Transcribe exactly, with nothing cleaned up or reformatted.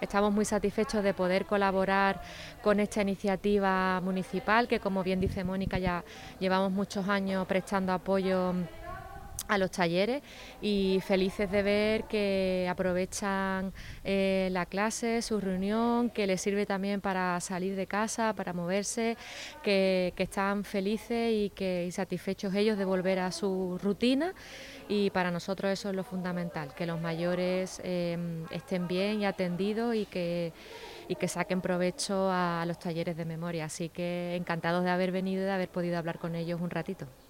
estamos muy satisfechos de poder colaborar con esta iniciativa municipal, que como bien dice Mónica, ya llevamos muchos años prestando apoyo a los talleres, y felices de ver que aprovechan eh, la clase, su reunión, que les sirve también para salir de casa, para moverse, que, que están felices y, que, y satisfechos ellos de volver a su rutina, y para nosotros eso es lo fundamental, que los mayores eh, estén bien y atendidos y que, y que saquen provecho a, a los talleres de memoria. Así que encantados de haber venido y de haber podido hablar con ellos un ratito.